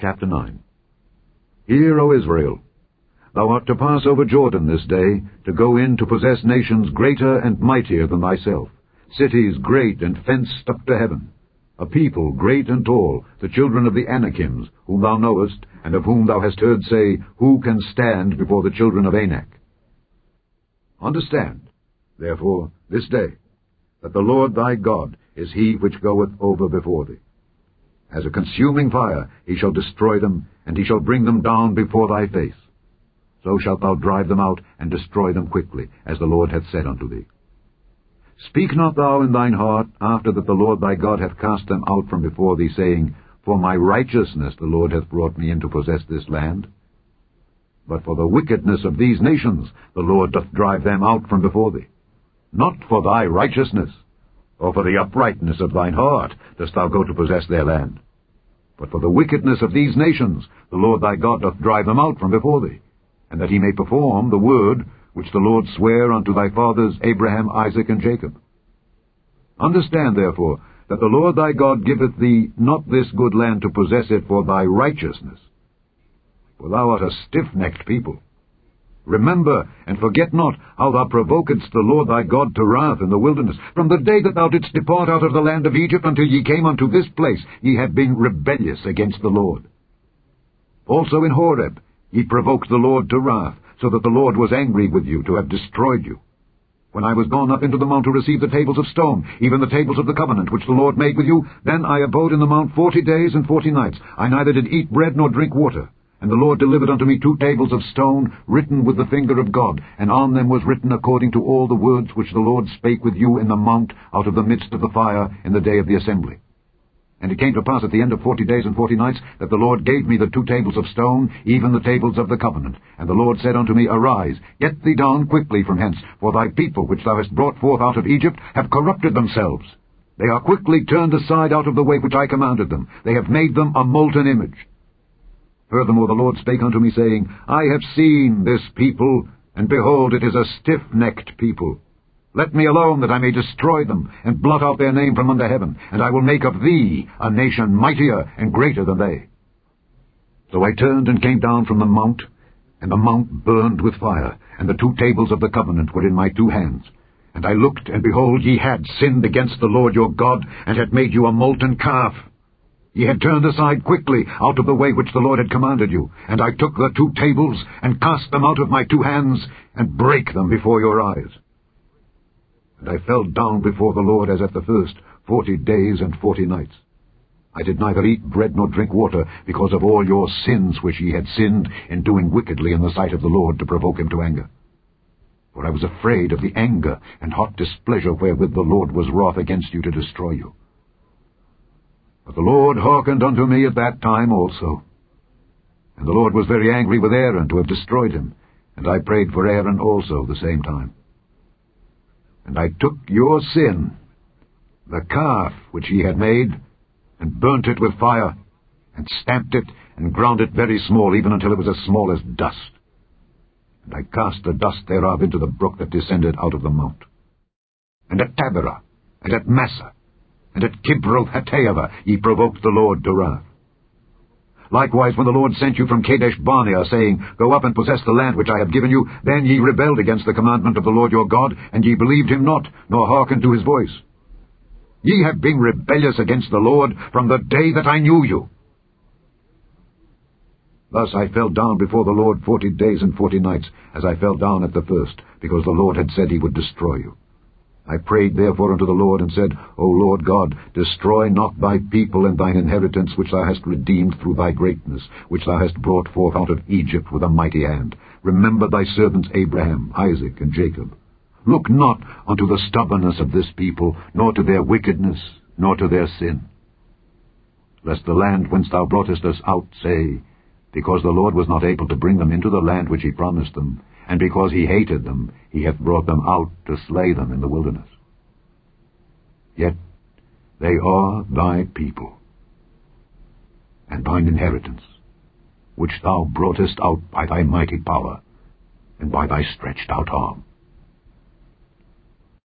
Chapter 9. Hear, O Israel, thou art to pass over Jordan this day, to go in to possess nations greater and mightier than thyself, cities great and fenced up to heaven, a people great and tall, the children of the Anakims, whom thou knowest, and of whom thou hast heard say, Who can stand before the children of Anak? Understand, therefore, this day, that the Lord thy God is he which goeth over before thee. As a consuming fire he shall destroy them, and he shall bring them down before thy face. So shalt thou drive them out, and destroy them quickly, as the Lord hath said unto thee. Speak not thou in thine heart, after that the Lord thy God hath cast them out from before thee, saying, For my righteousness the Lord hath brought me in to possess this land. But for the wickedness of these nations the Lord doth drive them out from before thee. Not for thy righteousness, or for the uprightness of thine heart dost thou go to possess their land. But for the wickedness of these nations the Lord thy God doth drive them out from before thee, and that he may perform the word which the Lord sware unto thy fathers Abraham, Isaac, and Jacob. Understand, therefore, that the Lord thy God giveth thee not this good land to possess it for thy righteousness, for thou art a stiff-necked people. Remember, and forget not, how thou provokedst the Lord thy God to wrath in the wilderness. From the day that thou didst depart out of the land of Egypt until ye came unto this place, ye have been rebellious against the Lord. Also in Horeb ye provoked the Lord to wrath, so that the Lord was angry with you to have destroyed you. When I was gone up into the mount to receive the tables of stone, even the tables of the covenant which the Lord made with you, then I abode in the mount 40 days and 40 nights. I neither did eat bread nor drink water. And the Lord delivered unto me 2 tables of stone, written with the finger of God, and on them was written according to all the words which the Lord spake with you in the mount out of the midst of the fire in the day of the assembly. And it came to pass at the end of 40 days and 40 nights, that the Lord gave me the 2 tables of stone, even the tables of the covenant. And the Lord said unto me, Arise, get thee down quickly from hence, for thy people which thou hast brought forth out of Egypt have corrupted themselves. They are quickly turned aside out of the way which I commanded them. They have made them a molten image. Furthermore the Lord spake unto me, saying, I have seen this people, and behold, it is a stiff-necked people. Let me alone, that I may destroy them, and blot out their name from under heaven, and I will make of thee a nation mightier and greater than they. So I turned and came down from the mount, and the mount burned with fire, and the 2 tables of the covenant were in my 2 hands. And I looked, and behold, ye had sinned against the Lord your God, and had made you a molten calf. Ye had turned aside quickly out of the way which the Lord had commanded you, and I took the 2 tables, and cast them out of my 2 hands, and brake them before your eyes. And I fell down before the Lord as at the first, 40 days and 40 nights. I did neither eat bread nor drink water, because of all your sins which ye had sinned in doing wickedly in the sight of the Lord to provoke him to anger. For I was afraid of the anger and hot displeasure wherewith the Lord was wroth against you to destroy you. But the Lord hearkened unto me at that time also. And the Lord was very angry with Aaron to have destroyed him, and I prayed for Aaron also the same time. And I took your sin, the calf which ye had made, and burnt it with fire, and stamped it, and ground it very small, even until it was as small as dust. And I cast the dust thereof into the brook that descended out of the mount. And at Taberah, and at Massa, and at Kibroth-Hattaavah ye provoked the Lord to wrath. Likewise, when the Lord sent you from Kadesh-barnea, saying, Go up and possess the land which I have given you, then ye rebelled against the commandment of the Lord your God, and ye believed him not, nor hearkened to his voice. Ye have been rebellious against the Lord from the day that I knew you. Thus I fell down before the Lord 40 days and 40 nights, as I fell down at the first, because the Lord had said he would destroy you. I prayed therefore unto the Lord, and said, O Lord God, destroy not thy people and thine inheritance, which thou hast redeemed through thy greatness, which thou hast brought forth out of Egypt with a mighty hand. Remember thy servants Abraham, Isaac, and Jacob. Look not unto the stubbornness of this people, nor to their wickedness, nor to their sin. Lest the land whence thou broughtest us out say, Because the Lord was not able to bring them into the land which he promised them, and because he hated them, he hath brought them out to slay them in the wilderness. Yet they are thy people, and thine inheritance, which thou broughtest out by thy mighty power, and by thy stretched out arm.